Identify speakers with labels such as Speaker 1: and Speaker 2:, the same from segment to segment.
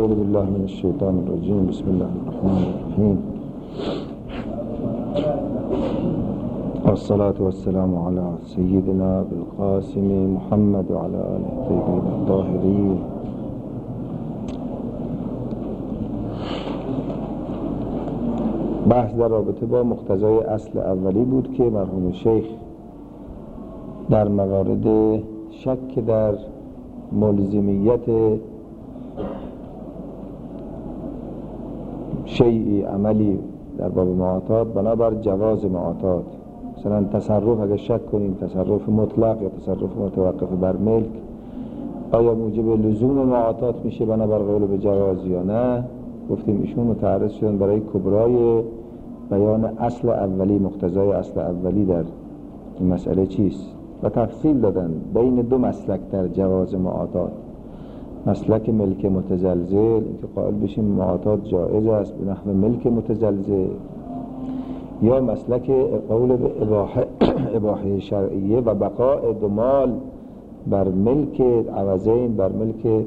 Speaker 1: اعوذ بالله من الشیطان الرجیم. بسم الله الرحمن الرحیم. والصلاة والسلام على سيدنا بالقاسم محمد وعلى آله الطيبين الطاهرين. بحث در رابطه با مقتضای اصل اولی بود که مرحوم شیخ در موارد شک در ملزمیت شیئی عملی در باب معاطات بنابر جواز معاطات، مثلا تصرف اگر شک کنیم تصرف مطلق یا تصرف متوقف بر ملک آیا موجب لزوم معاطات میشه بنابر قول به جواز یا نه، گفتیم ایشون متعرض شدن برای کبرای بیان اصل اولی، مقتضای اصل اولی در این مسئله چیست و تفصیل دادن بین دو مسلک در جواز معاطات. مسلک ملک متزلزل که قائل بشیم معاطات جائز است به نحو ملک متزلزل، یا مسلک قول به اباحه شرعیه و بقاء دو مال بر ملک عوضین، بر ملک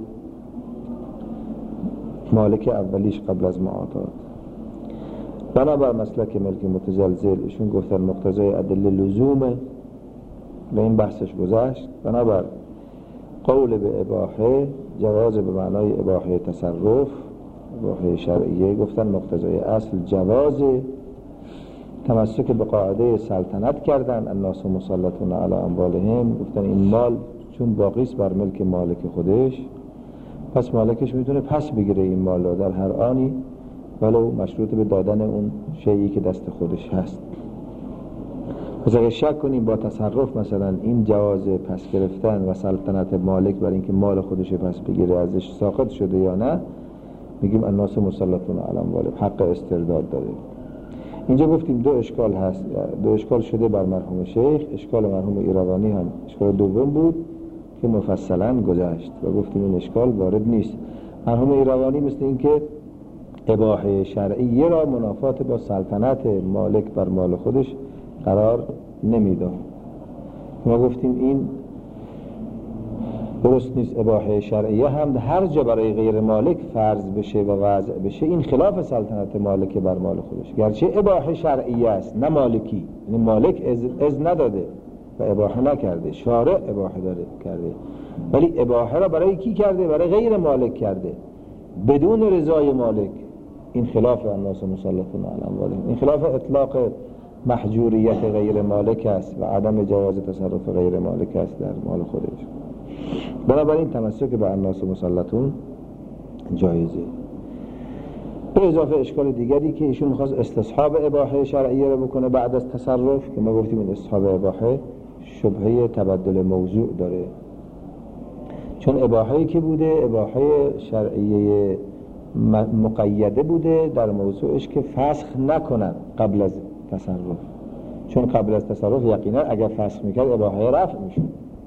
Speaker 1: مالک اولیش قبل از معاطات. بنابر مسلک ملک متزلزل ایشون گفتن مقتضای ادله لزومه و این بحثش گذشت. بنابر قول به اباحه جواز به معنای اباحه تصرف، اباحه شرعیه، گفتن مقتضای اصل جواز. تمسک به قاعده سلطنت کردن، الناس مسلطون علی اموالهم، گفتن این مال چون باقیست بر ملک مالک خودش، پس مالکش میتونه پس بگیره این مال رو در هر آنی ولو مشروط به دادن اون شیئی که دست خودش هست. پس اگه شک کنیم با تصرف مثلا این جواز پس گرفتن و سلطنت مالک بر اینکه مال خودش پس بگیره ازش ساقط شده یا نه، میگیم الناس مسلطون علی اموالهم، حق استرداد داره. اینجا گفتیم دو اشکال هست، دو اشکال شده بر مرحوم شیخ. اشکال مرحوم ایروانی هم اشکال دوم بود که مفصلا گذشت و گفتیم این اشکال وارد نیست. مرحوم ایروانی مثل اینکه اباحه شرعیه را منافات با سلطنت مالک بر مال خودش قرار نمیداد. ما گفتیم این درست نیست. اباحه شرعیه هم هر جا برای غیر مالک فرض بشه و وضع بشه این خلاف سلطنت مالک بر مال خودش، گرچه اباحه شرعیه است نه مالکی، یعنی مالک از نداده و اباحه نکرده، شارع اباحه داره کرده، ولی اباحه را برای کی کرده؟ برای غیر مالک کرده بدون رضای مالک. این خلاف الناس مسلطون علی اموالهم، این خلاف اطلاق محجوریت غیر مالک است و عدم جواز تصرف غیر مالک است در مال خودش. بنابراین تمسک به الناس مسلطون جایزه. به اضافه اشکال دیگری که ایشون می‌خواست استصحاب اباحه شرعیه رو بکنه بعد از تصرف، که ما گفتیم این استصحاب اباحه شبهه تبدل موضوع داره، چون اباحه‌ای که بوده اباحه شرعیه مقیده بوده در موضوعش که فسخ نکنن قبل از تصرف، چون قبل از تصرف یقینا اگر فسخ میکرد اباحه رفع میشد.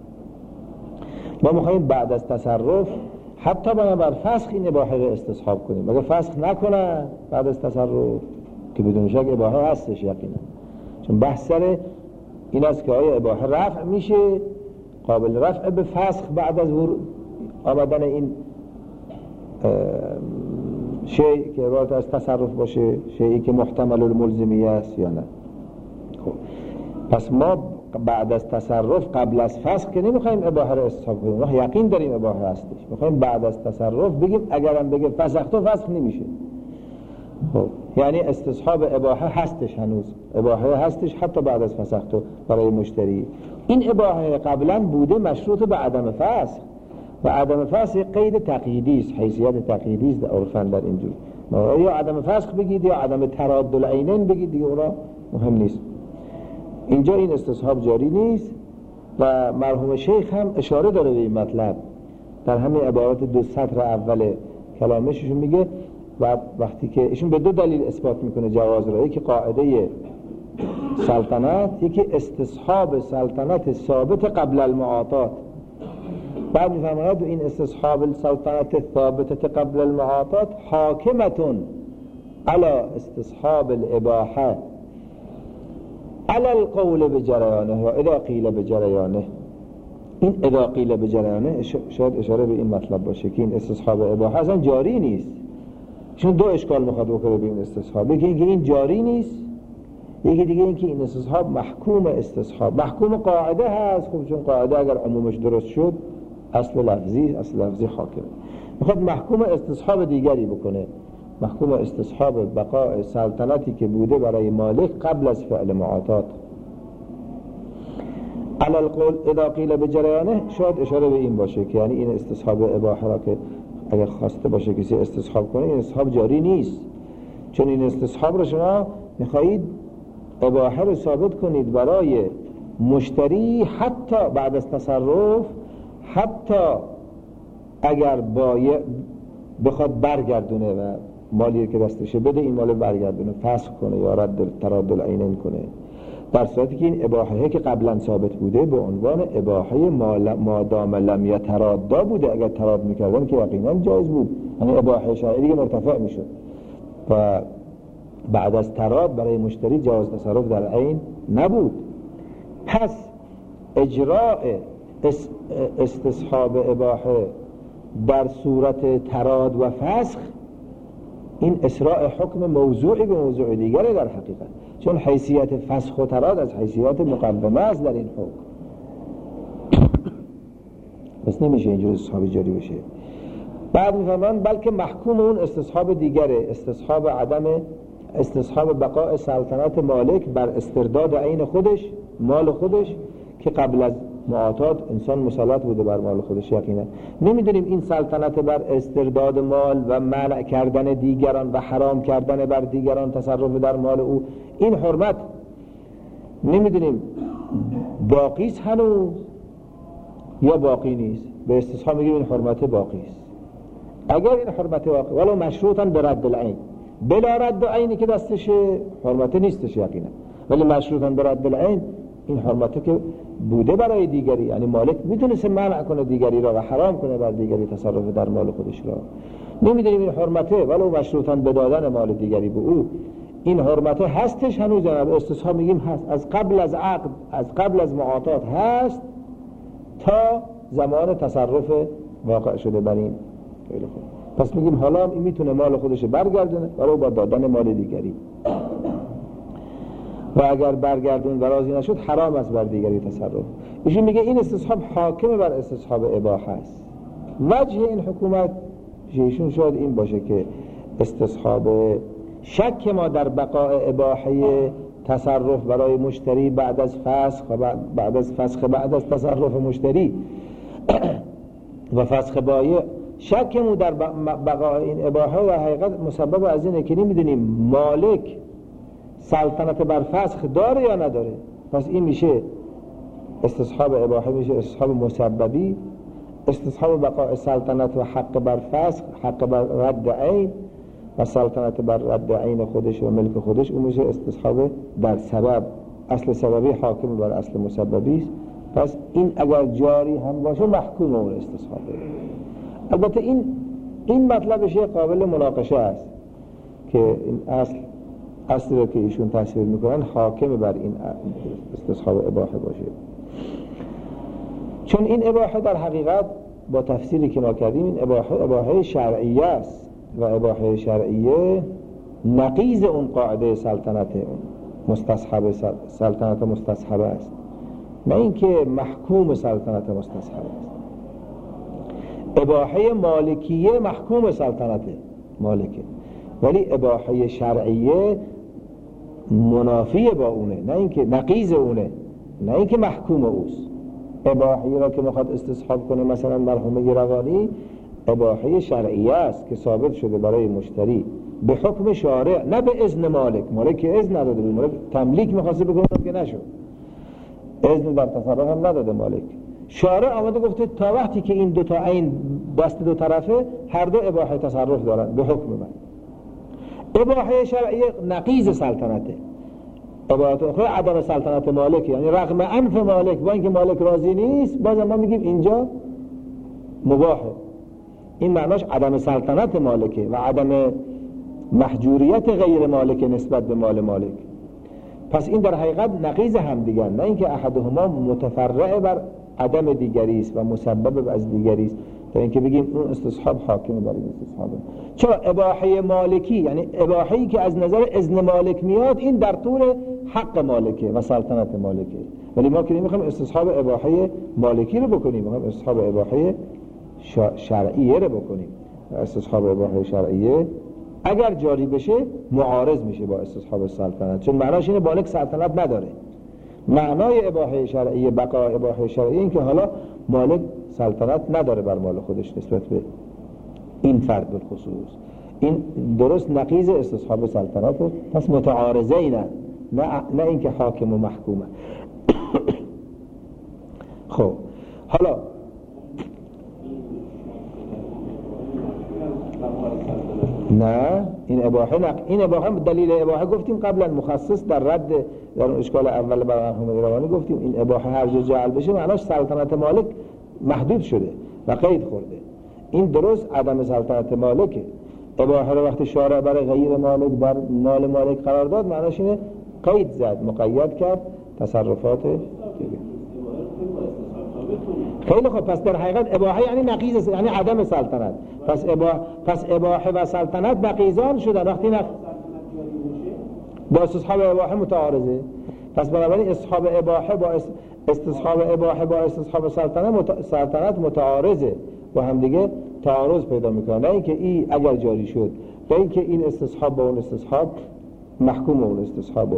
Speaker 1: ما میخواییم بعد از تصرف حتی بر فسخ این اباحه رو استصحاب کنیم. اگر فسخ نکنن بعد از تصرف که بدون شک اباحه هستش یقینا، چون بحث سر این است که آیا اباحه رفع میشه، قابل رفع به فسخ بعد از آمدن این شیء که عبارت از تصرف باشه، شیئی که محتمل الملزمیه است یا نه. خب پس ما بعد از تصرف قبل از فسخ که نمیخوایم اباحه رو استصحاب کنیم، ما یقین داریم اباحه هستش، میخوایم بعد از تصرف بگیم اگرم بگه فسخ تو فسخ نمیشه. خب یعنی استصحاب اباحه هستش، هنوز اباحه هستش حتی بعد از فسخ تو برای مشتری. این اباحه قبلا بوده مشروط به عدم فسخ و عدم فسخ یک قید تقییدی است، حیثیت تقییدی است عرفاً در اینجور. یا عدم فسخ بگید یا عدم تراد العینین بگید، دیگه اونا مهم نیست. اینجا این استصحاب جاری نیست و مرحوم شیخ هم اشاره داره به این مطلب در همین عبارات دو سطر اول کلامشون میگه. و وقتی که ایشون به دو دلیل اثبات میکنه جواز را، یکی قاعده سلطنت، یکی استصحاب سلطنت ثابت قبل المعاطات. بعد میفرماید این استصحاب السلطنت ثابتة قبل المعاطات حاکمتون علی استصحاب الاباحه علی القول بجریانه و اذا قیل بجریانه. این اذا قیل به جریانه شاید اشاره به این مطلب باشه که این استصحاب اباحه اصلا جاری نیست. چون دو اشکال میخواد بکنه به این استصحاب، یکی اینکه این جاری نیست، یکی دیگه اینکه این استصحاب محکوم استصحاب، محکوم قاعده هست. خب چون قاعده اگر عمومش درست شد اصل لفظی حاکم. میخواد محکوم استصحاب دیگری بکنه، محکوم استصحاب بقاء سلطنتی که بوده برای مالک قبل از فعل معاطات. علی القول اذا قیل به جریانه شاید اشاره به این باشه که یعنی این استصحاب اباحه را که اگر خواسته باشه کسی استصحاب کنه، این استصحاب جاری نیست. چون این استصحاب را شما میخواهید اباحه رو ثابت کنید برای مشتری حتی بعد از تصرف، حتی اگر بخواد برگردونه و مالی که دستشه بده این مال برگردونه، فسخ کنه یا رد تراد العینین کنه، در صورتی که این اباحه که قبلا ثابت بوده به عنوان اباحه مادام لم یترادا بوده. اگر تراد میکردن که یقینا جایز بود، یعنی اباحه شرعی دیگه مرتفع میشد و بعد از تراد برای مشتری جواز تصرف در عین نبود. پس اجراء استصحاب اباحه در صورت تراد و فسخ این اسراء حکم موضوعی به موضوع دیگره در حقیقت، چون حیثیت فسخ و تراد از حیثیت مقدمه است در این حکم. پس نمیشه اینجور استصحاب جاری بشه. بعد میفهمن بلکه محکوم اون استصحاب دیگره، استصحاب بقاء سلطنت مالک بر استرداد عین خودش، مال خودش که قبل از معاطات انسان مسلط بوده بر مال خودش. یقینا نمیدونیم این سلطنت بر استرداد مال و منع کردن دیگران و حرام کردن بر دیگران تصرف در مال او، این حرمت نمیدونیم باقی است هنوز یا باقی نیست. به استصحاب میگیم این حرمت باقی است. اگر این حرمت باقی ولو مشروطا به رد العین، بلا رد عینی که دستشه حرمت نیستش یقینا، ولی مشروطا به رد العین این حرمتی که بوده برای دیگری، یعنی مالک میتونه منع کنه دیگری را و حرام کنه بر دیگری تصرف در مال خودش را. نمیدونیم این حرمته ولو مشروطاً به دادن مال دیگری به او، این حرمته هستش هنوز. به استصحاب میگیم هست، از قبل از عقد، از قبل از معاطات هست تا زمان تصرف واقع شده بر این. خیلی خوب، پس میگیم حالا این میتونه مال خودش برگردونه ولو با دادن مال دیگری، و اگر برگردون و راضی نشد حرام است بر دیگری تصرف. ایشون میگه این استصحاب حاکم بر استصحاب اباحه است. وجه این حکومت ایشون شاید این باشه که استصحاب شک ما در بقاء اباحه تصرف برای مشتری بعد از فسخ و بعد از تصرف مشتری و فسخ بایع، شکمون در بقاء این اباحه و حقیقت مسبب از اینه که نمیدونیم مالک سلطنت بر فسخ داره یا نداره. پس این میشه استصحاب اباحه، میشه استصحاب مسببی، استصحاب بقاء سلطنت و حق بر فسخ، حق بر رد عین و سلطنت بر رد عین خودش و ملک خودش، اون میشه استصحاب در سبب. اصل سببی حاکم بر اصل مسببی است. پس این اگر جاری هم باشه محکوم اون استصحابه. البته این مطلبش قابل مناقشه است که این اصلی رو که ایشون تصویر میکنن حاکم بر این استصحاب اباحه باشه، چون این اباحه در حقیقت با تفسیری که ما کردیم این اباحه شرعیه است و اباحه شرعیه نقیض اون قاعده سلطنت مستصحب، سلطنت مستصحبه است، نه اینکه محکوم سلطنت مستصحبه است. اباحه مالکیه محکوم سلطنت مالکه، ولی اباحه شرعیه منافی با اونه، نه اینکه نقیض اونه، نه اینکه محکوم اوست. اباحه را که میخواد استصحاب کنه مثلا مرحومه روانی، اباحه شرعیه است که ثابت شده برای مشتری به حکم شارع، نه به اذن مالک. مالک اذن نداده، مالک تملیک میخواسته بکنه که نشد، اذن در تصرف هم نداده مالک. شارع آمده گفته تا وقتی که این دوتا عین دست دو طرفه هر دو اباحه تصرف دارن به حکم من. اباحه شرعیه نقیض سلطنته، اباحه اخرى عدم سلطنت مالک، یعنی رغم انف مالک، با اینکه مالک راضی نیست باز ما میگیم اینجا مباحه. این معناش عدم سلطنت مالکه و عدم محجوریت غیر مالک نسبت به مال مالک. پس این در حقیقت نقیض هم دیگر، نه اینکه احدهما متفرع بر عدم دیگری است و مسبب از دیگری است تا اینکه بگیم اون استصحاب حاکمه بر این استصحابه. چرا اباحه مالکی، یعنی اباحه‌ای که از نظر اذن مالک میاد، این در طور حق مالکه و سلطنت مالکه، ولی ما که نمیخوایم استصحاب اباحه مالکی رو بکنیم، میخوایم استصحاب اباحه شرعیه رو بکنیم. استصحاب اباحه شرعیه اگر جاری بشه معارض میشه با استصحاب سلطنت، چون معناش اینه مالک سلطنت نداره. معنای اباحه شرعیه، بقای اباحه شرعیه این که حالا مالک سلطنت نداره بر مال خودش نسبت به این فرد بالخصوص. این درست نقیض استصحاب سلطنته، پس متعارضین، نه اینکه حاکم و محکومه. خب حالا نه این اباحه دلیل اباحه گفتیم قبلا مخصص در رد در اشکال اول برای مرحوم ایروانی گفتیم این اباحه هر جا جعل بشه معناش سلطنت مالک محدود شده و قید خورده. این درست عدم سلطنت مالکه. اباحه رو وقتی شارع برای غیر مالک بر مال مالک قرار داد معناش اینه قید زد، مقید کرد تصرفات. خیلی خوب، پس در حقیقت اباحه یعنی نقیض، یعنی عدم سلطنت. پس اباحه و سلطنت نقیضان شدن وقتی با استصحاب اباحه متعارضه. پس بنابراین استصحاب اباحه با استصحاب اباحه با استصحاب سلطنت متعارضه، با هم دیگه تعارض پیدا میکنه. نه اینکه این اگر جاری شد، نه اینکه این استصحاب با اون استصحاب محکوم اون استصحابه.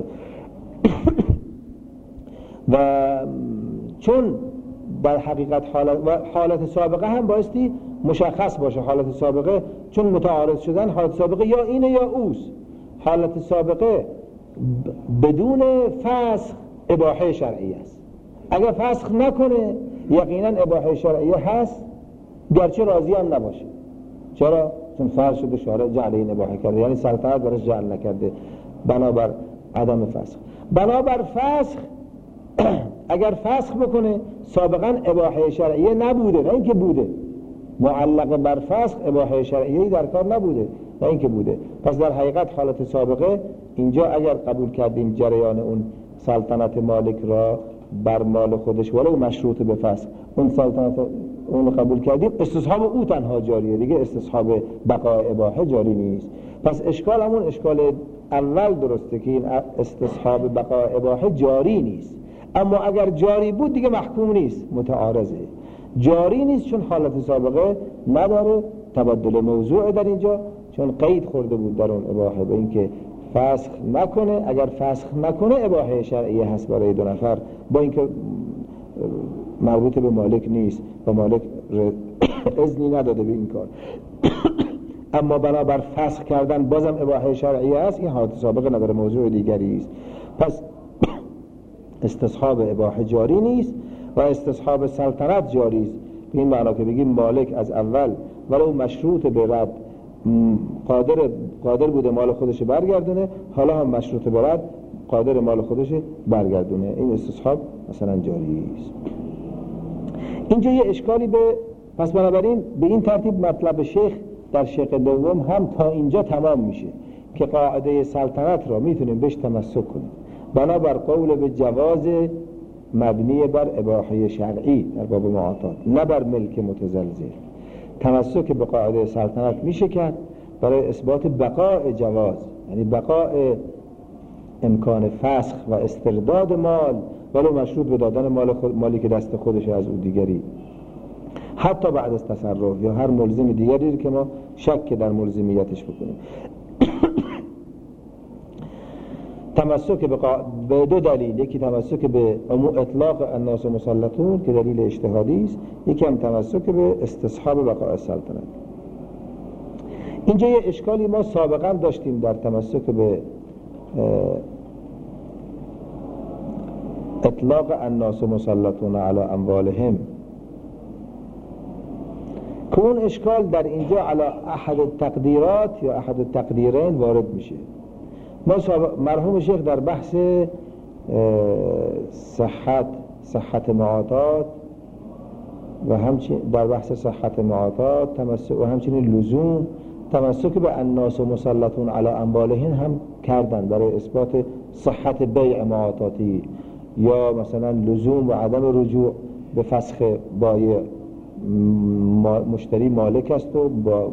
Speaker 1: و چون در حقیقت حالت سابقه هم بایستی مشخص باشه. حالت سابقه چون متعارض شدن، حالت سابقه یا اینه یا اوست. حالت سابقه بدون فسخ اباحه شرعی است. اگر فسخ نکنه یقینا اباحه شرعی هست، گرچه راضی هم نباشه. چرا؟ چون فرض شده شارع جعل این اباحه کرده، یعنی سلطنت برش جعل نکرده بنابر عدم فسخ. بنابر فسخ اگر فسخ بکنه سابقا اباحه شرعیه نبوده، نه اینکه بوده. معلق بر فسخ اباحه شرعیه‌ای در کار نبوده، نه اینکه بوده. پس در حقیقت حالت سابقه اینجا اگر قبول کردیم جریان اون سلطنت مالک را بر مال خودش ولو مشروط به فسخ، اون سلطنت اون قبول کردیم، استصحاب او تنها جاریه دیگه، استصحاب بقای اباحه جاری نیست. پس اشکال همون اشکال اول درسته که این استصحاب بقای اباحه جاری نیست، اما اگر جاری بود دیگه محکوم نیست، متعارضه. جاری نیست چون حالت سابقه نداره، تبدل موضوع در اینجا، چون قید خورده بود در اون اباحه به اینکه فسخ نکنه. اگر فسخ نکنه اباحه شرعیه هست برای دو نفر، با اینکه مربوط به مالک نیست و مالک اذنی نداده به این کار. اما بنابر فسخ کردن بازم اباحه شرعیه است، این حالت سابقه نداره، موضوع دیگری است. پس استصحاب اباحه جاری نیست و استصحاب سلطنت جاری است. به این معنا که بگیم مالک از اول ولو مشروط به رد قادر بوده مال خودش برگردونه، حالا هم مشروط به رد قادر مال خودش برگردونه، این استصحاب مثلا جاری است. اینجا یه اشکالی پس بنابراین به این ترتیب مطلب شیخ در شق دوم هم تا اینجا تمام میشه که قاعده سلطنت را میتونیم بهش تمسک کنیم بنابر قول به جواز مبنی بر اباحه شرعی در باب معاطات، نه بر ملک متزلزل. تمسک به قاعده سلطنت میشه کرد برای اثبات بقاء جواز، یعنی بقاء امکان فسخ و استرداد مال ولو مشروط به دادن مالی که دست خودش از او دیگری، حتی بعد از تصرف یا هر ملزم دیگری که ما شک در ملزمیتش بکنیم. تمسک به دو دلیل، یکی تمسک به اطلاق الناس مسلطون که دلیل اجتهادی است، یکی هم تمسک به استصحاب بقاء السلطنت. اینجا یه اشکالی ما سابقا داشتیم در تمسک به اطلاق الناس مسلطون علی اموالهم، که اون اشکال در اینجا علی احد التقدیرات یا احد التقدیرین وارد میشه. ما مرحوم شیخ در بحث صحت معاطات و همچنین در بحث صحت معاطات و همچنین لزوم تمسک به الناس مسلطون علی اموالهم هم کردن برای اثبات صحت بیع معاطاتی، یا مثلا لزوم و عدم رجوع به فسخ بایع مشتری مالک است و با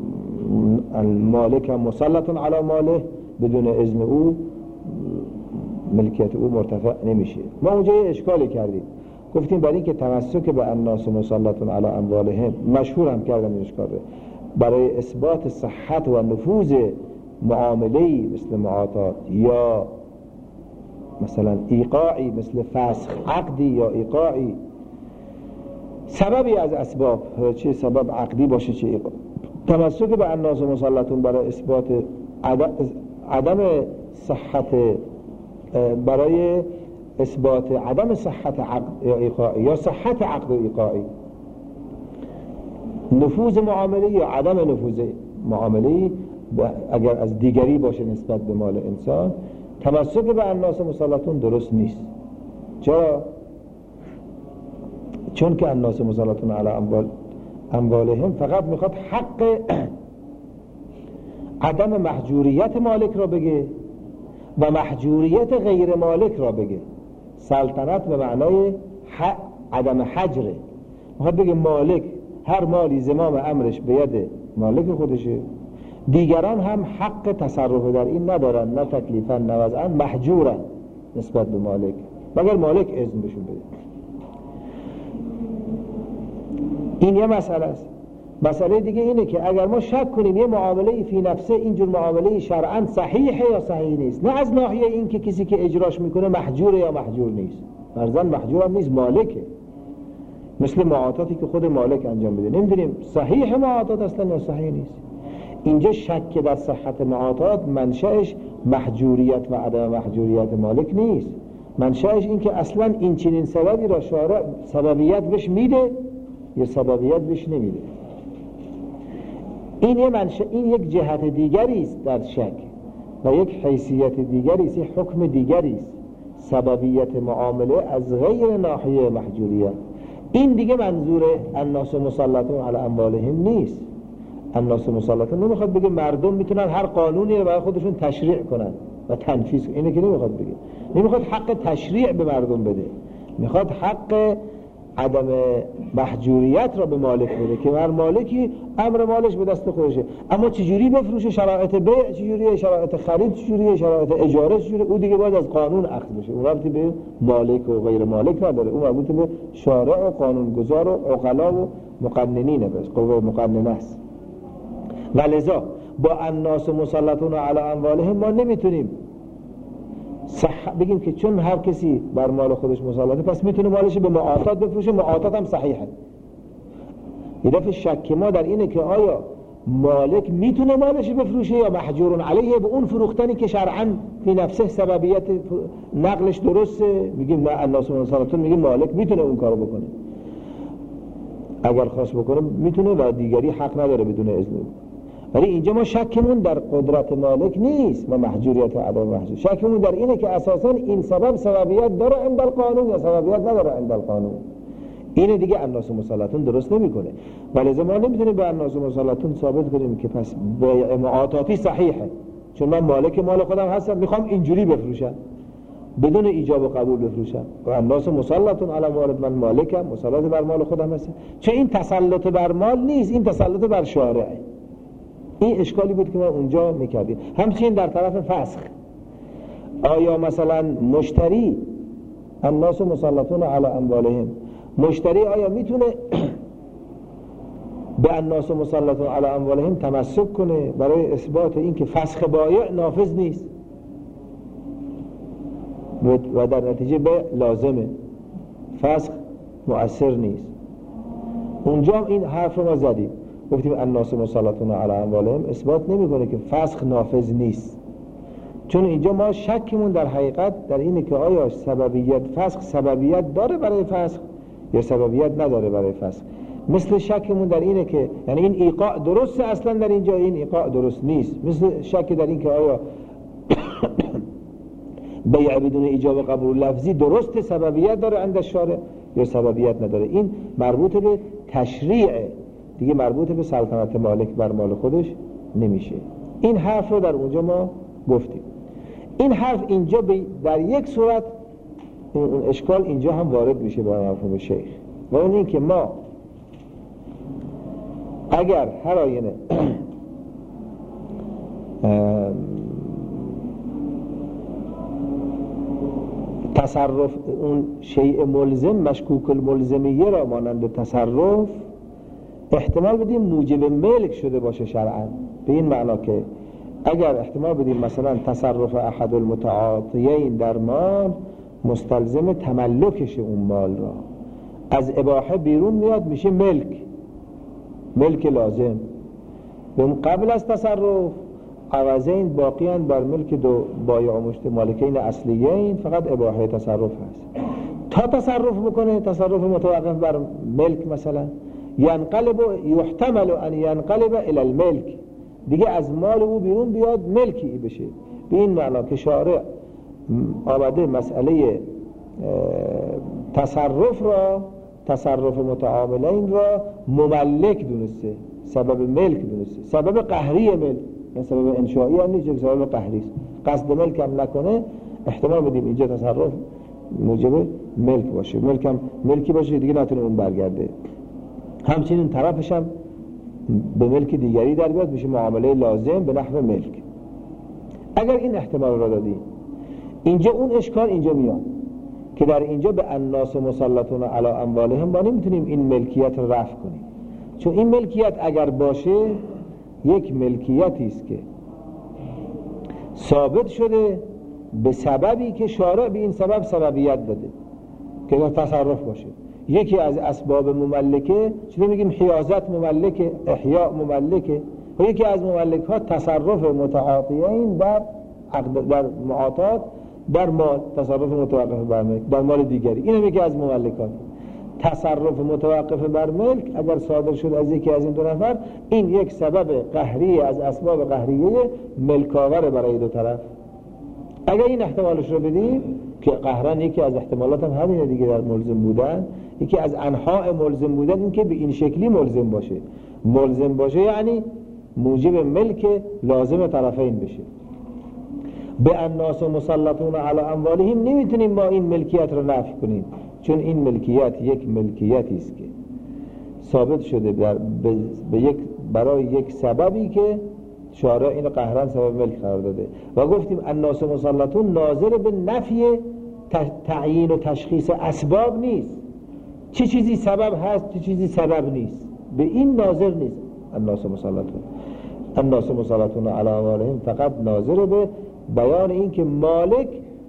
Speaker 1: مالک مسلط علی ماله، بدون اذن او ملکیت او مرتفع نمیشه. ما اونجا یه اشکالی کردیم، گفتیم برای اینکه تمسک به الناس مسلط علی اموالهم، مشهور هم کردم این اشکال رو، برای اثبات صحت و نفوذ معامله‌ای مثل معاطات یا مثلا ایقاعی مثل فسخ عقدی یا ایقاعی، سببی از اسباب، چه سبب عقدی باشه چه ایقاع، تمسک به الناس مسلطون برای اثبات عدم صحت، برای اثبات عدم صحت عقد یا ایقاعی یا صحت عقد و ایقاعی، نفوذ معامله یا عدم نفوذ معامله اگر از دیگری باشه نسبت به مال انسان، تمسک به الناس مسلطون درست نیست. چرا؟ چون که الناس مسلطون علی اموالهم فقط میخواد حق عدم محجوریت مالک را بگه و محجوریت غیر مالک را بگه. سلطنت به معنای عدم حجره، میخواد بگه مالک هر مالی زمام امرش به ید مالک خودشه، دیگران هم حق تصرف در این ندارن، نه تکلیفا نه وضعا، محجورن نسبت به مالک مگر مالک اذن بهشون بده. این یه مسئله است. مسئله دیگه اینه که اگر ما شک کنیم یه معامله فی نفسه اینجور معامله شرعاً صحیحه یا صحیح نیست، نه از ناحیه این که کسی که اجراش میکنه محجوره یا محجور نیست، فرضاً محجور هم نیست، مالکه، مثل معاطاتی که خود مالک انجام بده، نمیدونیم صحیح معاطات اصلا یا صحیح نیست. اینجا شک در صحت معاطات منشأش محجوریت و عدم محجوریت مالک نیست، منشأش این که اصلا این چنین سببی را شارع سببیت بهش میده یا سببیت بهش نمیده. این یک جهت دیگری است در شک و یک حیثیت دیگری است، یک حکم دیگری است، سببیت معامله از غیر ناحیه محجوریت. این دیگه منظور الناس مسلطون علی اموالهم نیست. الناس مسلطون نمیخواد بگه مردم میتونن هر قانونی رو برای خودشون تشریع کنن و تنفیذ کنن، اینه که نمیخواد بگه. نمیخواد حق تشریع به مردم بده، میخواد حق عدم محجوریت را به مالک بده که هر مالکی امر مالش به دست خودشه، اما چجوری بفروشه، شرایط بیع چجوریه، شرایط خرید چجوریه، شرایط اجاره چجوریه، او دیگه باید از قانون اخذ بشه، اون ربطی به مالک و غیر مالک نداره، اون مربوط به شارع و قانونگذار و عقلا و مقننینه، بس قوه مقننه است. ولذا با الناس مسلطون علی اموالهم ما نمیتونیم بگیم که چون هر کسی بر مال خودش مسلطه پس میتونه مالش به معاطات بفروشه، معاطات هم صحیحه. یه دفعه شک ما در اینه که آیا مالک میتونه مالش بفروشه یا محجور علیه به اون فروختنی که شرعاً فی نفسه سببیت نقلش درسته، میگیم نه الناس مسلطون، میگیم مالک میتونه اون کارو بکنه، اگر خواست بکنه میتونه و دیگری حق نداره بدون اذن او. ولی اینجا ما شکمون در قدرت مالک نیست، ما محجوریت و عدم محجور، شکمون در اینه که اساساً این سبب سببیت داره عند القانون یا سببیت نداره عند القانون. اینه دیگه الناس مسلطون درست نمیکنه. ولی ما نمیتونیم به الناس مسلطون ثابت کنیم که پس بیع معاطاتی صحیحه، چون من مالک مال خودم هستم میخوام اینجوری بفروشم بدون ایجاب و قبول بفروشم و الناس مسلطون علی اموالهم، من مالکم مسلط بر مال خودم هستم. چون این تسلط بر مال نیست، این تسلط بر شارعه. این اشکالی بود که ما اونجا میکردیم. همچنین در طرف فسخ، آیا مثلا مشتری الناس مسلطون علی اموالهم، مشتری آیا میتونه به الناس مسلطون علی اموالهم تمسک کنه برای اثبات این که فسخ بایع نافذ نیست و در نتیجه بیع لازمه، فسخ مؤثر نیست؟ اونجا این حرف رو ما زدیم، گفتیم الناس مسلطون علی اموالهم اثبات نمیکنه که فسخ نافذ نیست، چون اینجا ما شکمون در حقیقت در اینه که آیا سببیت فسخ سببیت داره برای فسخ یا سببیت نداره برای فسخ. مثل شکمون در اینه که یعنی این ایقاع درسته اصلا در اینجا، این ایقاع درست نیست. مثل شک در این که آیا بیع بدون ایجاب قبول لفظی درست سببیت داره عند الشارع یا سببیت نداره. این مربوط به تشریعه دیگه، مربوط به سلطنت مالک بر مال خودش نمیشه. این حرف رو در اونجا ما گفتیم. این حرف اینجا در یک صورت اون اشکال اینجا هم وارد میشه با مفهوم شیخ. و اون این که ما اگر هر آینه تصرف اون شیء ملزم مشکوک الملزمیه را مانند تصرف احتمال بدیم موجب ملک شده باشه شرعا، به این معنا که اگر احتمال بدیم مثلا تصرف احد المتعاطیین در مال مستلزم تملکش اون مال را، از اباحه بیرون میاد میشه ملک لازم، قبل از تصرف عوضین باقیان بر ملک دو بایع و مالکین اصلیین، فقط اباحه تصرف هست تا تصرف بکنه، تصرف متوقف بر ملک مثلا ینقلب یحتمل ان ینقلب الی الملک، دیگه از مال او بیرون بیاد ملکی بشه. به این معنا که شارع آمده مسئله تصرف متعاملین را مملک دونسته، سبب ملک دونسته، سبب قهری ملک، این سبب انشایی هم نیست، سبب قهری است. قصد ملک هم نکنه احتمال بدیم اینجا تصرف موجب ملک باشه، ملکی باشه دیگه نتونه اون برگرده. همچنین طرفش هم به ملک دیگری در بیاد میشه معامله لازم به نحو ملک. اگر این احتمال را دادیم اینجا اون اشکال اینجا میاد که در اینجا به الناس مسلطون علی اموالهم ما نمیتونیم این ملکیت رو رفع کنیم، چون این ملکیت اگر باشه یک ملکیتی است که ثابت شده به سببی که شارع به این سبب سببیت داده که تصرف باشه. یکی از اسباب مملکه چطور میگیم حیازت مملکه، احیاء مملکه، و یکی از مملک ها تصرف متعاطیین در معاطات در مال، تصرف متوقف بر ملک در مال دیگری، این هم یکی از مملکات. تصرف متوقف بر ملک اگر صادر شد از یکی از این دو نفر، این یک سبب قهری از اسباب قهریه ملکاور برای دو طرف. اگر این احتمالش رو بدیم که قهرن یکی از احتمالات هم همینه دیگه در ملزم بودن، یکی از انواع ملزم بودن این که به این شکلی ملزم باشه یعنی موجب ملک لازم طرفین بشه. به الناس مسلطون علی اموالهم نمیتونیم ما این ملکیت رو نفی کنیم، چون این ملکیت یک ملکیتی است که ثابت شده برای یک سببی که شارع این قهرن سبب ملک قرار داده. و گفتیم الناس مسلطون ناظر به نفی تعیین و تشخیص اسباب نیست، چه چیزی سبب هست چه چیزی سبب نیست، به این ناظر نیست. الناس مسلطون علی اموالهم فقط ناظر به بیان این که مالک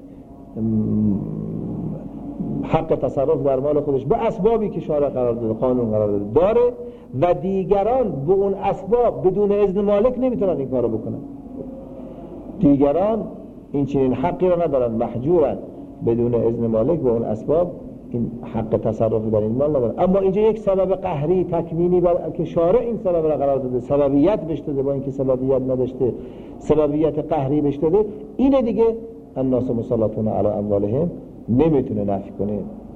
Speaker 1: حق تصرف در مال خودش به اسبابی که شارع قرار داده، قانون قرار داره و دیگران به اون اسباب بدون اذن مالک نمیتونن این کارو بکنن. دیگران این چنین حقی رو ندارن، محجورن بدون اذن مالک به اون اسباب این حق تصرف در این مال ندارن. اما اینجا یک سبب قهری تکوینی که شارع این سبب را قرار داده، سببیت بهش داده، با اینکه سببیت نداشته سببیت قهری بهش داده، اینه دیگه الناس مسلطون علی اموالهم نمیتونه نفی کنه.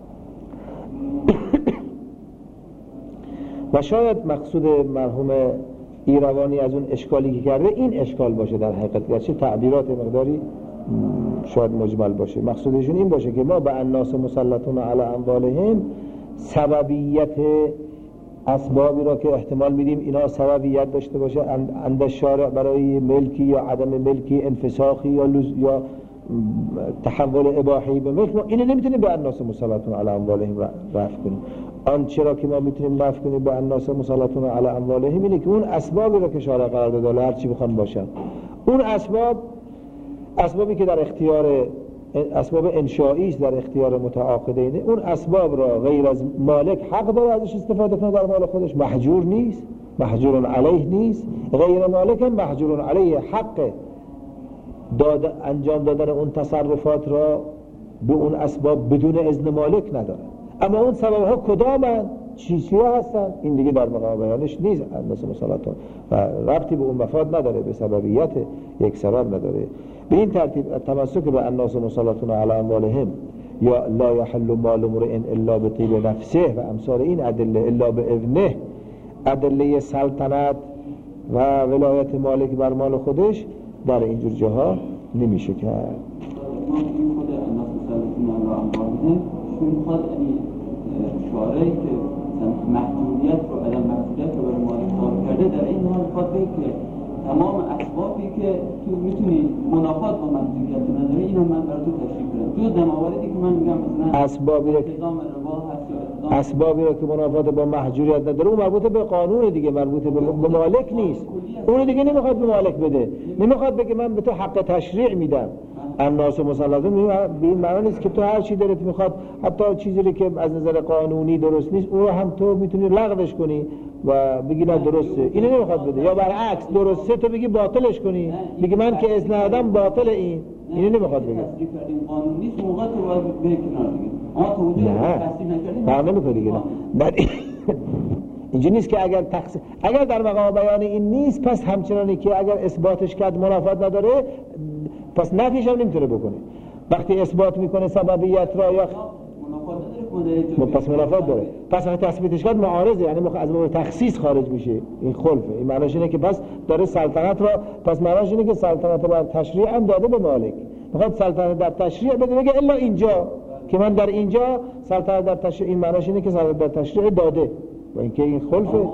Speaker 1: و شاید مقصود مرحوم ایروانی از اون اشکالی که کرده این اشکال باشه در حقیقت، گرچه تعبیرات مقداری شاید مجمل باشه. مقصودشون این باشه که ما به الناس مسلطون علی اموالهم سببیت اسبابی را که احتمال میدیم اینا سببیت داشته باشه عند شارع برای ملکی یا عدم ملکی، انفساخی یا تحول اباحی به ملک، ما اینو نمیتونیم به الناس مسلطون علی اموالهم رفع کنیم. آنچه را که ما میتونیم رفع کنیم به الناس مسلطون علی اموالهم اینه که اون اسبابی را که شارع قرار داده هر چی بخوان باشن، اون اسبابی که در اختیار اسباب انشایی است در اختیار متعاقدین، اون اسباب را غیر از مالک حق داره ازش استفاده کنه در مال خودش، محجور نیست، محجور علیه نیست. غیر مالک هم محجور علیه حق انجام دادن اون تصرفات را به اون اسباب بدون اذن مالک نداره. اما اون سببها کدامن؟ چیزی هستن؟ این دیگه در مقام بیانش نیست. الناس مسلطون و ربطی به اون مفاد نداره، به سببیت یک سبب نداره. به این ترتیب تمسک به الناس مسلطون علی اموالهم یا لا یحل مال امرئ الا بطیب نفسه و امثال این ادله الا باذنه، ادله سلطنت و ولایت مالک بر مال خودش در اینجور جاها نمیشه کرد.
Speaker 2: شارعی که محدودیت رو عدم محدودیت رو برای مالک قائل کرده، در این حال میخواد بگه که تمام اسبابی که تو میتونی منافات با محدودیت نداره اینو من براتون تشریح کنم. جز دماوردی که من میگم مثلا
Speaker 1: اسبابی رو که منافات با محجوریت نداره اون مربوط به قانون دیگه، مربوط به مالک نیست. اون دیگه نمیخواد به مالک بده، نمیخواد بگه من به تو حق تشریع میدم. الناس مسلطون به این معنی نیست که تو هر چی دلت میخواد، حتی چیزی که از نظر قانونی درست نیست اون رو هم تو میتونی لغوش کنی و بگی نه درسته، اینو نمیخواد بده. یا برعکس درسته تو بگی باطلش کنی، بگی من که اذن ندادم باطل، اینو نمیخواد بگه.
Speaker 2: قانون نیست موقع تو باید به کنار دیگه. اما تو وجود تصدیق نکردی
Speaker 1: نه نمیخواد دیگه. اینجوری نیست که اگر در مقام بیان این نیست، پس همچنانی که اگر اثباتش کرد منافات نداره، پس نفیش هم نمیتونه بکنه. وقتی اثبات میکنه سببیت را یا پس منافات داره، پس وقتی تثبیتش کرد معارضه، یعنی از باب تخصیص خارج میشه. این خلفه. این معناش اینه که پس داره سلطنت را، پس معناش اینه که سلطنت بر تشریع هم داده به مالک. میخواد سلطنت در تشریع بده، بگه الا اینجا که من در اینجا سلطنت در تشریع، این معناش اینه که سلطنت در تشریع داده. و اینکه این خلفه.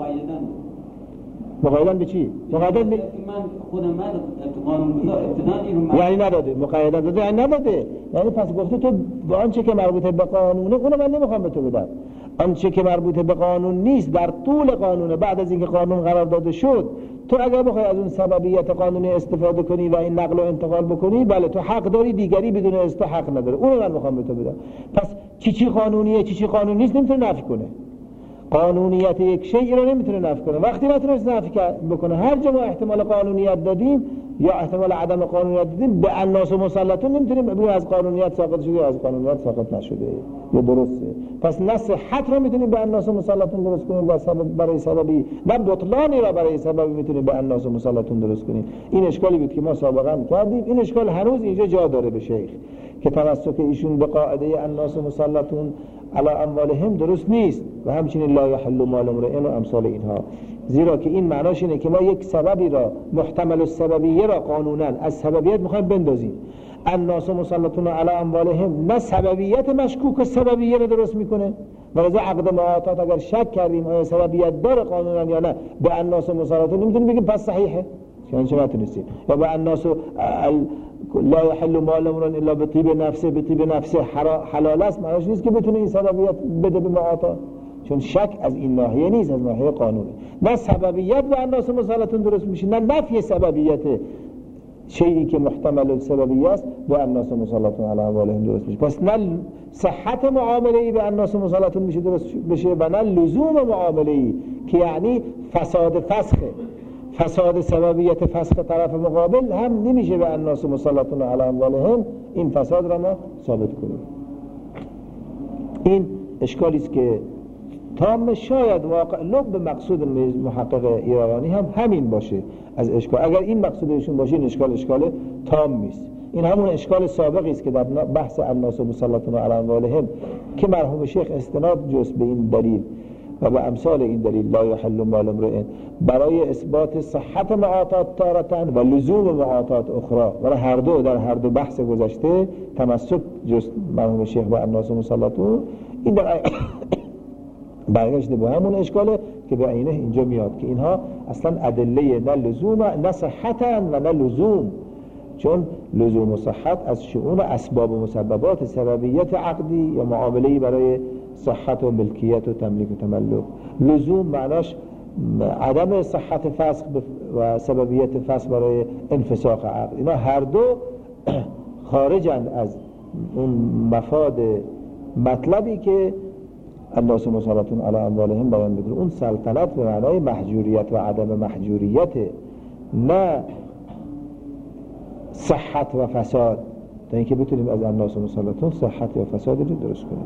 Speaker 1: مقایدن به چی؟ مقایدن به
Speaker 2: من خودم من قانونگذار ابتدایی رو
Speaker 1: یعنی نداده، مقایدن داده یعنی نداده. یعنی پس گفته تو به آنچه که مربوط به قانونه اونو من نمیخوام به تو بدم. آنچه که مربوط به قانون نیست در طول قانونه، بعد از اینکه قانون قرار داده شد، تو اگر بخوای از اون سببیت قانونی استفاده کنی و این نقل و انتقال بکنی، بله تو حق داری، دیگری بدون است حق نداره. اونو من میخوام به تو بدم. پس چی قانونیه چی قانون نیست نمیتونه نفی کنه. قانونیت یک شیء رو نمیتونه نفی کنه. وقتی نتونست نفی بکنه، هر جا ما احتمال قانونیت دادیم یا احتمال عدم قانونیت دادیم، به الناس مسلطون نمیتونیم بگیم از قانونیت ساقط شده یا از قانونیت ساقط نشده یا درسته. پس نه صحت رو میتونیم به الناس مسلطون درست کنیم برای سببی، نه بطلانی را برای سببی میتونیم به الناس مسلطون درست کنیم. این اشکالی بود که ما سابقا کردیم. این اشکال هنوز اینجا جا داره به شیخ که تمسک ایشون به قاعده الناس مسلطون علی اموالهم درست نیست و همچنین لا یحل مال امرئ و امثال اینها. زیرا که این معناش اینه که ما یک سببی را محتمل السببیه را قانونا از سببیت میخوایم بندازیم. الناس مسلطون علی اموالهم نه سببیت مشکوک و سببیه را درست میکنه، ولذا عقد معاطات اگر شک کردیم آیا سببیت داره قانونا یا نه، به الناس مسلطون نمیتونیم بگیم پس صحیحه، چون نتونستیم. یا به الناس لا یحل مال امرئ الا بطیب نفسه، بطیب نفسه حلال است، معنیش نیست که بتونه این سببیت بده به معاطات، چون شک از این ناحیه نیست، از ناحیه قانونی. نه سببیت به الناس مسلطون درست میشه، نه نفی سببیت شیئی که محتمل السببیه است به الناس مسلطون علی اموالهم درست میشه. پس نه صحت معامله ای به الناس مسلطون میشه درست بشه و نه لزوم معامله ای که یعنی فساد فسخه، فساد سببیت فسخ طرف مقابل هم نمیشه به الناس مسلطون علی اموالهم این فساد را ما ثابت کنیم. این اشکالی است که تام شاید واقع لب مقصود محقق ایرانی هم همین باشه از اشکال. اگر این مقصودشون باشه این اشکال تام نیست. این همون اشکال سابقی است که در بحث الناس مسلطون علی اموالهم که مرحوم شیخ استناد جز به این دلیل و به امثال این دلیل لا یحل مال امرئ برای اثبات صحت معاطات تارتن و لزوم معاطات اخرى و در هر دو بحث گذشته تمسک جز مرحوم شیخ با الناس مسلطون این در برگشته به همون اشکاله که به عینه اینجا میاد که اینها اصلا ادله نه لزوم نه صحتن و نه لزوم، چون لزوم و صحت از شؤون اسباب و مسببات سببیت عقدی یا معامله‌ای برای صحت و ملکیت و تملیک و تملک. لزوم معناش عدم صحت فسخ و سببیت فسخ برای انفساخ عقد. اینا هر دو خارجند از اون مفاد مطلبی که الناس مسلطون علی اموالهم بیان می‌کنه. اون سلطنت به معنای محجوریت و عدم محجوریت، نه صحت و فساد، تا اینکه بتونیم از الناس مسلطون صحت و فساد رو درست کنیم.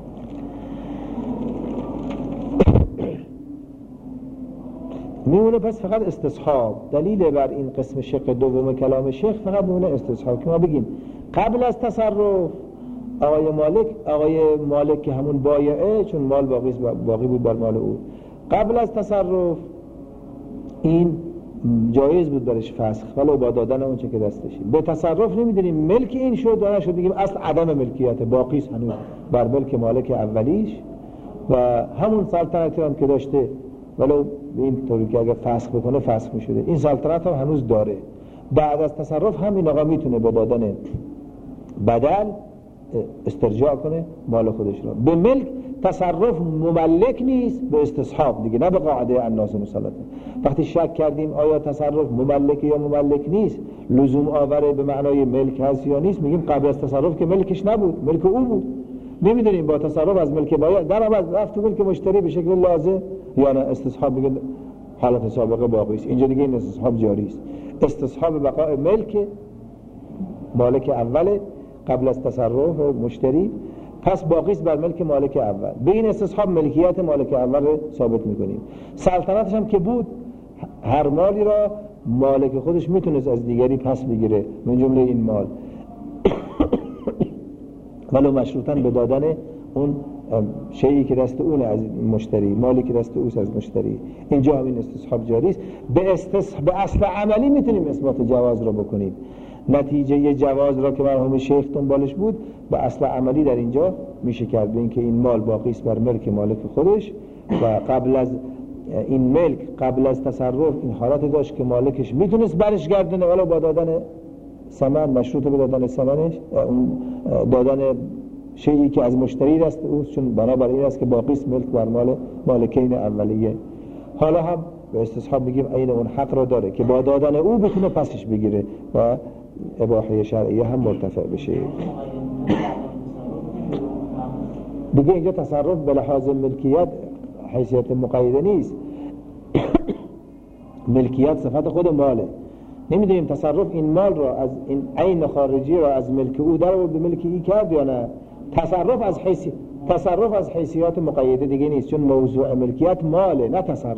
Speaker 1: میمونه پس فقط استصحاب. دلیل بر این قسم شق دوم کلام شیخ فقط میمونه استصحاب که ما بگیم قبل از تصرف آقای مالک که همون بایعه، چون مال باقی بود بر مال او، قبل از تصرف این جایز بود برش فسخ ولو با دادن اون چه که دستشه. به تصرف نمیدونیم ملک این شد یا نشد، دیگه اصل عدم ملکیت باقی است هنوز بر ملک مالک اولیش و همون سلطنتی هم که داشته ولو این طوری که اگه فسخ بکنه فسخ میشده، این سلطنت هم هنوز داره. بعد از تصرف هم این آقا میتونه به دادن بدل استرجاع کنه مال خودش را. به ملک تصرف مملک نیست، به استصحاب دیگه، نه به قاعده الناس مسلطه. وقتی شک کردیم آیا تصرف مملک یا مملک نیست، لزوم آوره به معنای ملک هست یا نیست، میگیم قبل از تصرف که ملکش نبود، ملک او بود. نمیدونیم با تصرف از ملک بایع در آمد رفت تو ملک مشتری به شکل لازم یا نه، استصحاب میگه حالت سابقه باقی است. اینجا دیگه این استصحاب جاری است. استصحاب بقای ملک مالک اوله قبل از تصرف مشتری، پس باقی است بر ملک مالک اول. به این استصحاب ملکیت مالک اول رو ثابت میکنیم. سلطنتش هم که بود هر مالی را مالک خودش میتونست از دیگری پس بگیره، من جمله این مال ولو مشروطاً به دادن اون شیئی که دست اون از مشتری، مالی که دست اوست از مشتری. اینجا همین استصحاب جاری است. به اصل عملی میتونیم اثبات جواز را بکنیم. نتیجه جواز را که مرحوم شیخ دنبالش بود به اصل عملی در اینجا میشه کرد، به اینکه این مال باقی است بر ملک مالک خودش و قبل از این ملک قبل از تصرف این حالت داشت که مالکش میتونست برش گردونه ولو با دادن ثمن، مشروط به دادن ثمنش، دادن شیئی که از مشتری دست اوست، چون بنابراین این است که باقی است ملک بر مال مالکین اولیه. حالا هم به استصحاب میگیم عین اون حق را داره که با دادن او بتونه پسش بگیره و اباحه شرعیه هم مرتفع بشه. دیگه اینجا تصرف به لحاظ ملکیت حیثیت مقیده نیست. ملکیت صفت خود ماله. نمیدونیم تصرف این مال را از این عین خارجی را از ملک او در آورد به ملک ای کرد یا نه. تصرف از حیثیات مقیده دیگه نیست، چون موضوع ملکیت ماله نه تصرف.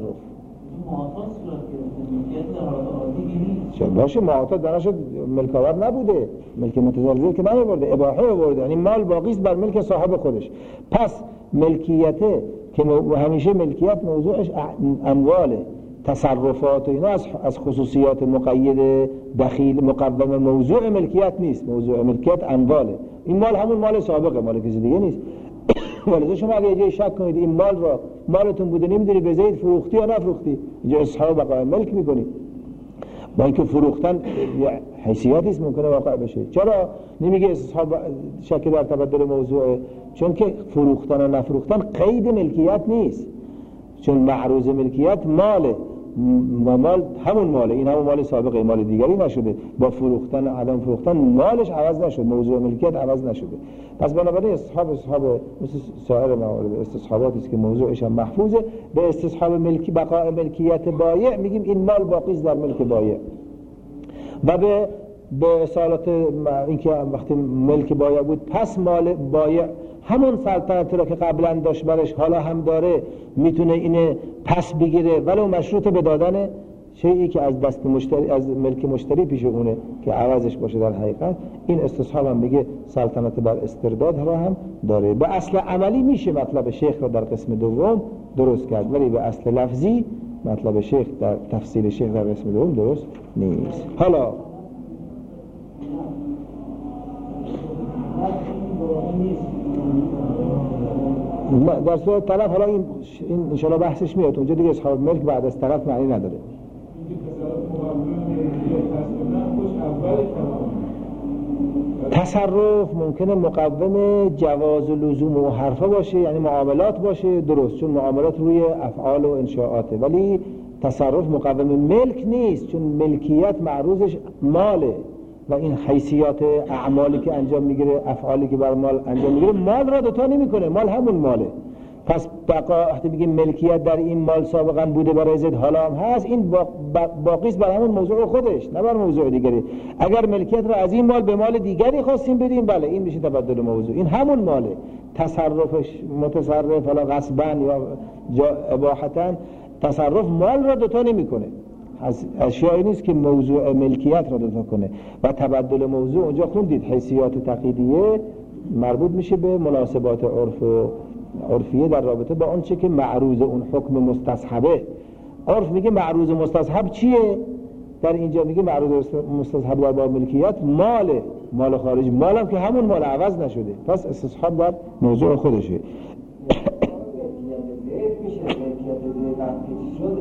Speaker 1: چون باشه معاطات درشد ملکاور نبوده، ملک متزلزل که نمیبرده، اباحه برده، یعنی مال باقی است بر ملک صاحب خودش. پس ملکیته که همیشه ملکیت موضوعش امواله، تصرفات و اینا از خصوصیات مقید دخیل مقوم موضوع ملکیت نیست. موضوع ملکیت امواله. این مال همون مال سابقه، مال کسی دیگه نیست. ولی شما اگه یه جای شک کنید این مال را مالتون بوده نمیدونی به زید فروختی یا نفروختی، اینجا استصحاب بقای ملک میکنید. با اینکه فروختن حیثیاتی است ممکنه واقع بشه. چرا نمیگه استصحاب شک در تبدل موضوعه؟ چون که فروختن و نفروختن قید ملکیت نیست، چون معروض ملکیت ماله و مال همون ماله، این همون مال سابقه، مال دیگری نشده. با فروختن عدم فروختن مالش عوض نشد، موضوع ملکیت عوض نشده. پس بنابراین استصحاب مثل سایر موارد استصحاباتی است که موضوعش هم محفوظه. به استصحاب ملکی بقای ملکیت بایع میگیم این مال باقی است در ملک بایع. و به اصالت اینکه وقتی ملک بایع بود پس مال بایع همون سلطنتی را که قبلا داشت برش حالا هم داره، میتونه اینه پس بگیره ولو مشروط به دادن شیئی که از دست مشتری، از ملک مشتری پیش اونه که عوضش باشه. در حقیقت این استصحاب هم میگه سلطنت بر استرداد را هم داره. به اصل عملی میشه مطلب شیخ را در قسم دوم درست کرد، ولی به اصل لفظی مطلب شیخ در تفصیل شیخ در قسم دوم درست نیست. حالا در صورت طرف، حالا این انشاءالله بحثش میاد اونجا دیگه، اصحاب ملک بعد از طرف معنی نداره. تصرف ممکنه مقوم جواز و لزوم و حرفه باشه، یعنی معاملات باشه، درست، چون معاملات روی افعال و انشاءاته، ولی تصرف مقوم ملک نیست، چون ملکیت معروضش ماله و این حیثیات اعمالی که انجام میگیره، افعالی که بر مال انجام میگیره، مال را دوتا نمیکنه، مال همون ماله. پس بقا وقتی بگیم ملکیت در این مال سابقا بوده برای زید حالا هم هست، این باقی است بر همون موضوع خودش نه بر موضوع دیگری. اگر ملکیت را از این مال به مال دیگری خواستیم بدیم، بله این میشه تبدل موضوع، این همون ماله. تصرفش متصرف حالا غصبا یا اباحتا، تصرف مال را دوتا نمیکنه، از اشیایی نیست که موضوع ملکیت را دوتا کنه. و تبدل موضوع اونجا خوندید حیثیات تقییدیه مربوط میشه به مناسبات عرفیه در رابطه با اون چه که معروض اون حکم مستصحبه. عرف میگه معروض مستصحب چیه؟ در اینجا میگه معروض مستصحب در باب ملکیت ماله، مال خارجی، مالم که همون مال عوض نشده، پس استصحاب در موضوع خودشه.
Speaker 3: بشه ملکیت زیر قطعی شد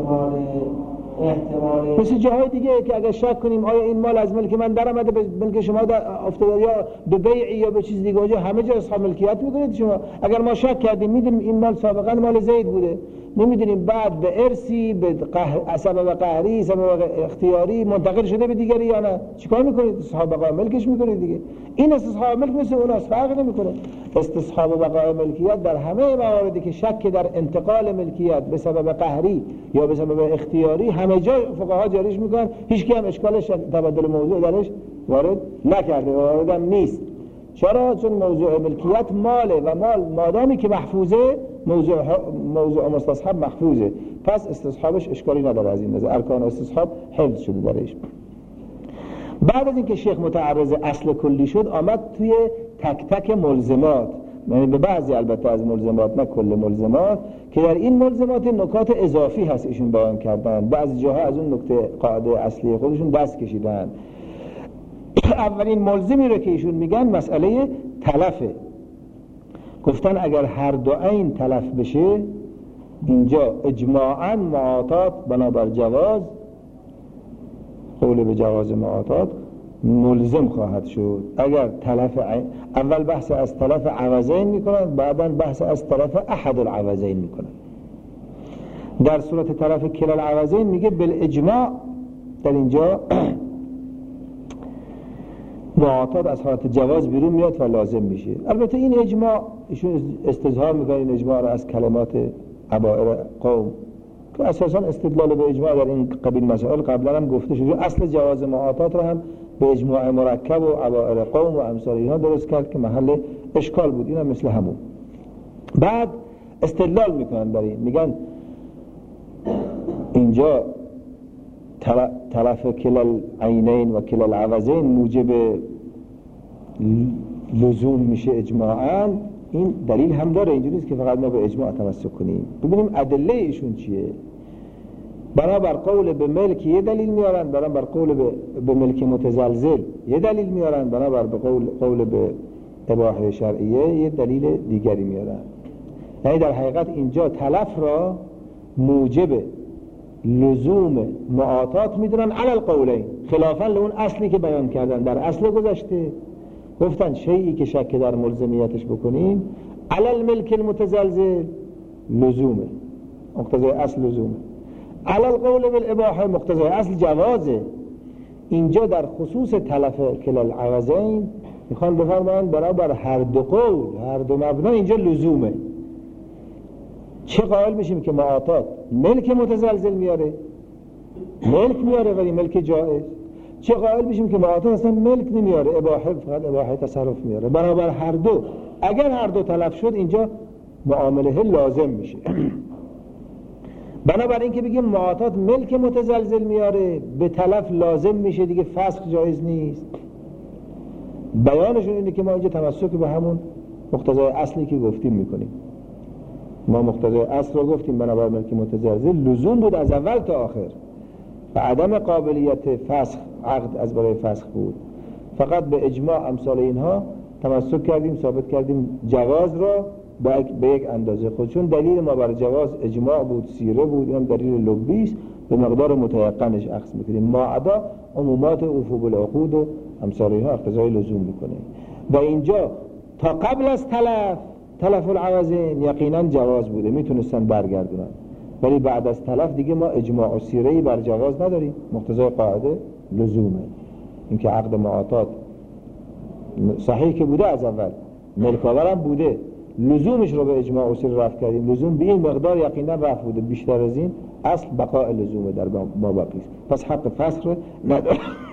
Speaker 3: احتمال
Speaker 1: مثل جاهای دیگه که اگر شک کنیم آیا این مال از ملک من در آمده به ملک شما افتاده یا به بیعی یا به چیز دیگه، اونجا همه جا اصحاب ملکیت میکنید شما. اگر ما شک کردیم میدونیم این مال سابقا مال زید بوده، نمیدونیم بعد به ارثی به سبب قهری سبب اختیاری منتقل شده به دیگری یا نه، چیکار میکنید؟ استصحاب بقای ملکش میکنید دیگه. این استصحاب ملک مثل اوناست، فرق نمیکنه. استصحاب بقای ملکیت در همه مواردی که شک در انتقال ملکیت به سبب قهری یا به سبب اختیاری همه جا فقها جاریش میکنن، هیچ کی هم اشکالش تبدل موضوع درش وارد نکرده، واردم نیست. چرا؟ چون موضوع ملکیت ماله و مال مادامی که محفوظه موضوع مستصحب محفوظه، پس استصحابش اشکالی نداره. از این نظر ارکان استصحاب حفظ شده درش. بعد از اینکه شیخ متعرض اصل کلی شد آمد توی تک تک ملزمات، یعنی به بعضی البته از ملزمات نه کل ملزمات، که در این ملزمات نکات اضافی هست ایشون بیان کردن. بعضی جاها از اون نکته قاعده اصلی خودشون دست کشیدن. اولین ملزمی رو که ایشون میگن مسئله تلفه. گفتن اگر هر دو عین تلف بشه اینجا اجماعاً معاطات بنابر جواز، قول به جواز معاطات ملزم خواهد شد. اگر تلف عین، اول بحث از تلف عوضین میکنن، بعدا بحث از تلف احد العوضین میکنن. در صورت تلف کلا العوضین میگه بالاجماع در اینجا معاطات از حالت جواز بیرون میاد و لازم میشه. البته این اجماع ایشون استظهار میکنه این اجماع را از کلمات عبائر قوم که اساسا استدلال به اجماع در این قبیل مسائل قبلا هم گفته شده. اصل جواز معاطات را هم به اجماع مرکب و عبائر قوم و امثال اینها درست کرد که محل اشکال بود. این هم مثل همون. بعد استدلال میکنن برای این، میگن اینجا تلف کلال عینین و کلال عوضین موجب لزوم میشه اجماعاً. این دلیل هم داره، اینجوری نیست که فقط ما به اجماع تمسک کنیم. ببینیم ادله ایشون چیه. بنابر قول به ملک یه دلیل میارن، بنابر قول به ملک متزلزل یه دلیل میارن، بنابر به قول به اباحه شرعیه یه دلیل دیگری میارن. یعنی در حقیقت اینجا تلف را موجب لزوم معاطات میدونن علی القولین، خلافاً لون اصلی که بیان کردن. در اصل گذشته گفتن شیئی که شک در ملزمیتش بکنیم علی الملک المتزلزل لزومه، مقتضای اصل لزومه. علی القول بالاباحه مقتضای اصل جوازه. اینجا در خصوص تلف کلا العوضین میخوان بفرمایند برابر هر دو قول هر دو مبنا اینجا لزومه. چه قائل میشیم که معاطات ملک متزلزل میاره، ملک میاره ولی ملک جائز. چه قائل میشیم که معاطات اصلا ملک نمیاره، اباحه فقط اباحه تصرف میاره. برابر هر دو اگر هر دو تلف شد اینجا معامله لازم میشه. بنابراین که بگیم معاطات ملک متزلزل میاره به تلف لازم میشه دیگه، فسخ جایز نیست. بیانشون اینه که ما اینجا تمسک به همون مقتضای اصلی که گفتیم میکنیم. ما مقتضای اصل رو گفتیم بنابر ملک متزلزل لزوم بود از اول تا آخر و عدم قابلیت فسخ عقد از برای فسخ بود. فقط به اجماع امثال اینها تمسک کردیم، ثابت کردیم جواز را به یک اندازه خود، چون دلیل ما بر جواز اجماع بود، سیره بود، اینم دلیل لبی است، به مقدار متیقنش اخذ میکنیم. ما عدا عمومات اوفو بالعقود و امثال اینها اقتضای لزوم میکنه. و اینجا تا قبل از تلف العوضین یقینا جواز بوده، میتونستن برگردونن، ولی بعد از تلف دیگه ما اجماع و سیره‌ای بر جواز نداریم، مقتضای قاعده لزومه. اینکه عقد معاطات صحیح که بوده از اول، ملکاور هم بوده، لزومش رو به اجماع و سیره رفع کردیم، لزوم به این مقدار یقینا رفع بوده، بیشتر از این اصل بقاء لزومه در ما باقی است، پس حق فسخ نداره.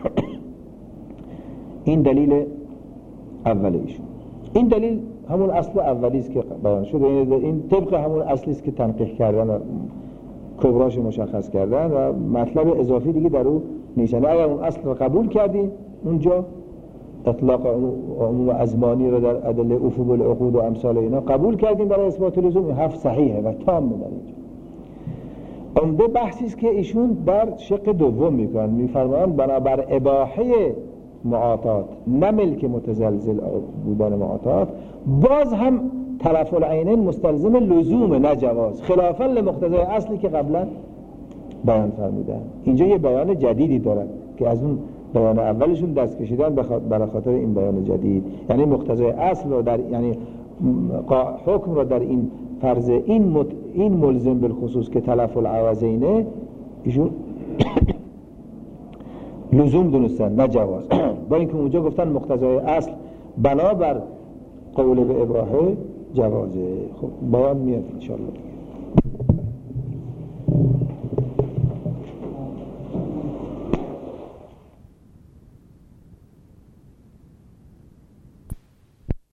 Speaker 1: این دلیل اولیش. این دلیل همون اصل اولی است که بیان شد. این طبق همون اصلی است که تنقیح کردن و کبراش مشخص کردن و مطلب اضافی دیگه در او نیست. اگر اون اصل رو قبول کردیم اونجا اطلاق عموم ازمانی رو در ادله اوفو بالعقود و امثال اینا قبول کردیم برای اثبات لزوم، این حرف صحیحه و تام در اینجا. عمده بحثی است که ایشون در شق دوم میکنن، میفرمایند بنابر اباحه معاطات نه ملک متزلزل بودن معاطات باز هم تلف العینین مستلزم لزوم نه جواز، خلافا لمقتضای اصلی که قبلا بیان فرمودن. اینجا یه بیان جدیدی دارن که از اون بیان اولشون دست کشیدن برای خاطر این بیان جدید، یعنی مقتضای اصل رو در یعنی حکم رو در این فرض این ملزم بالخصوص که تلف العوضینه ایشون لزوم دونستن نه جواز. با اینکه اونجا گفتن مقتضای اصل بنابر قول به اباحه جوازه. خب بیان میاد انشاءالله.